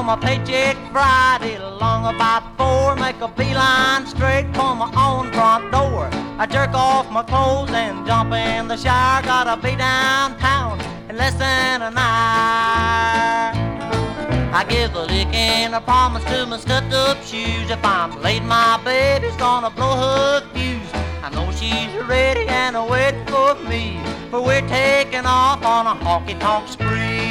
my paycheck Friday, along about 4, make a beeline straight for my own front door. I jerk off my clothes and jump in the shower. Gotta be downtown in less than an hour. I give a lick and a promise to my scuffed-up shoes. If I'm late, my baby's gonna blow her fuse. I know she's ready and waiting for me, for we're taking off on a honky-tonk spree.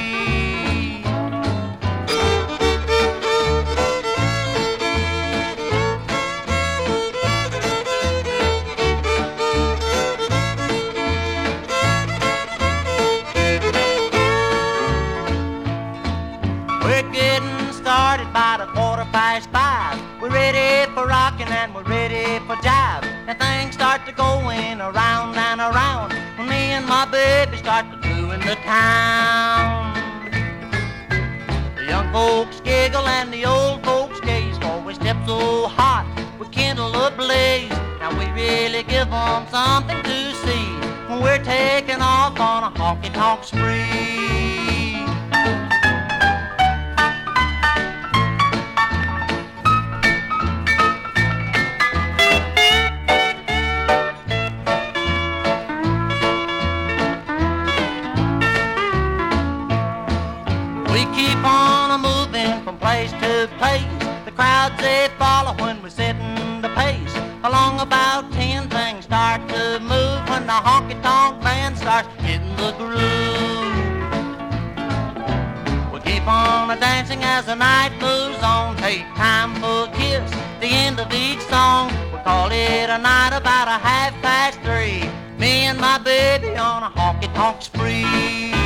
We're getting started by the 5:15. We're ready for rocking and we're ready for jive. And things start to going around and around when me and my baby start to doing the town. The young folks giggle and the old folks gaze, for we step so hot, we kindle a blaze. Now we really give them something to see when we're taking off on a honky-tonk spree. We keep on a-moving from place to place. The crowds, they follow when we're setting the pace. Along about 10, things start to move when the honky-tonk band starts hitting the groove. We keep on a-dancing as the night moves on. Take time for a kiss, the end of each song. We call it a night about 3:30. Me and my baby on a honky-tonk spree.